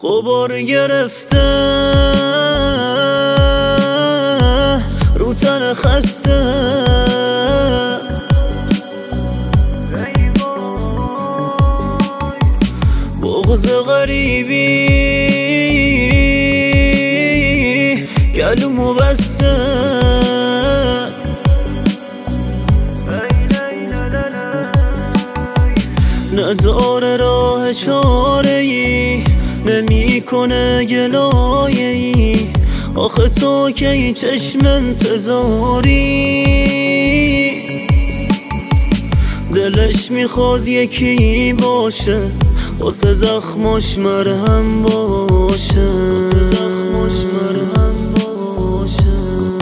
غبار گرفته رو تن خسته، بغض غریبی گلومو بسته، نداره راه چاره‌ای، نمیکنه گلایه‌ای. آخه تو که این چشم انتظاری، دلش میخواد یکی باشه واسه زخماش مرهم باشه، واسه زخماش مرهم باشه.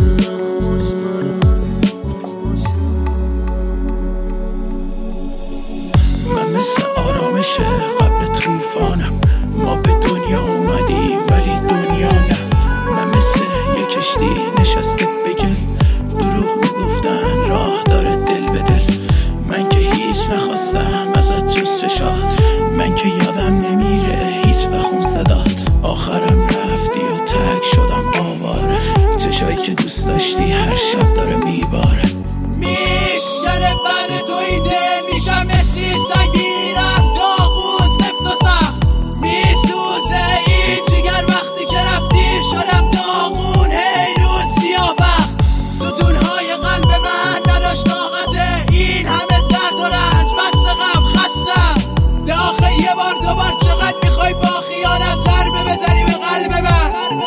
من مثل آرامش قبل طوفانم، ما به دنیا اومدیم ولی دنیا نه. من مثل یک کشتی نشسته بگل، دروغ میگفتن راه داره دل به دل. من که هیچ نخواستم ازت جز چشات، من که یادم نمیره هیچ وقت اون صدات. آخرم رفتی و تک شدم آواره، چشایی که دوست داشتی هر شب داره میباره. میشکنه بعد تو ایده میشم مثلی سنگیرم، داغون سفت و سخت میسوزه این جگر. وقتی که رفتی شدم داغون حیرون سیاه بخت، ستونهای قلب من نداشت طاقته این همه درد و رنج. بس غم خستم ده آخه یه بار دوبار، چقدر میخوای با خیانت ضربه بزنی به قلب من؟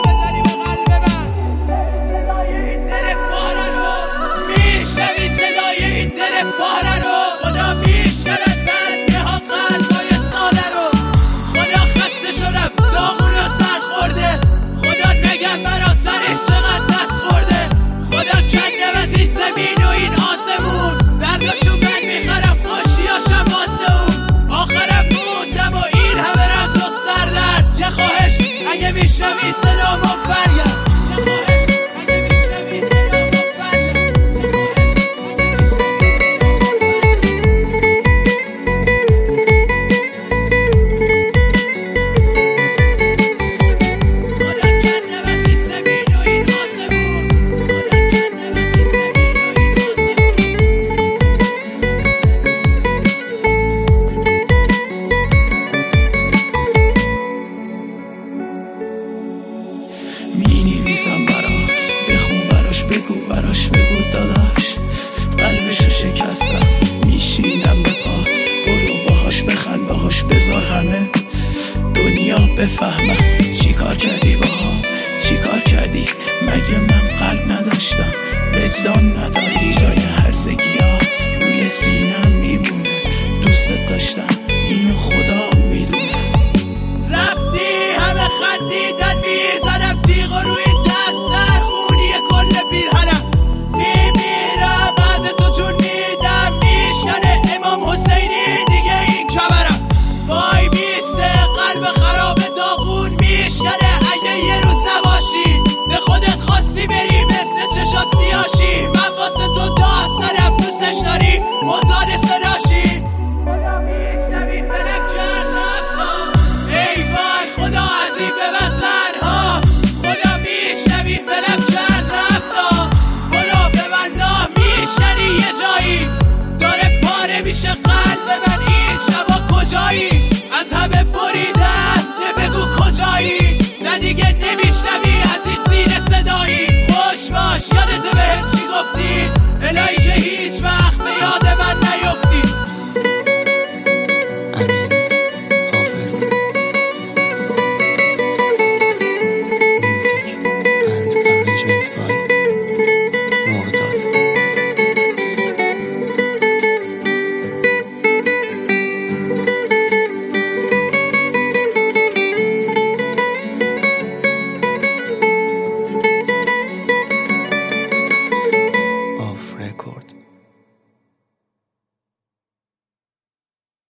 میشنوی صدای این دل پاره رو؟ خدا میشکند بنده ها قلبای ساده رو. خدا خسته شدم داغون و سر خورده، خدا نگم براترش چقدر دست خورده. خدا کندم از این زمین و این آسمون، درداشو من میخرم خوشیاشم واسه اون. آخرم موندم و این همه رنج و سردرد. یه خواهش اگه میشنوی صدامو برگرد، مینویسم برات، بخون براش، بگو براش، بگو داداش قلبشو شکستم. میشینم به پات، برو باهاش بخند، باهاش بذار همه دنیا بفهمم چی کار کردی باهام، چی کار کردی. مگه من قلب نداشتم، وجدان نداری؟ جای هرزگیات روی سینم میمونه، دوست داشتم اینو خدا میدونه.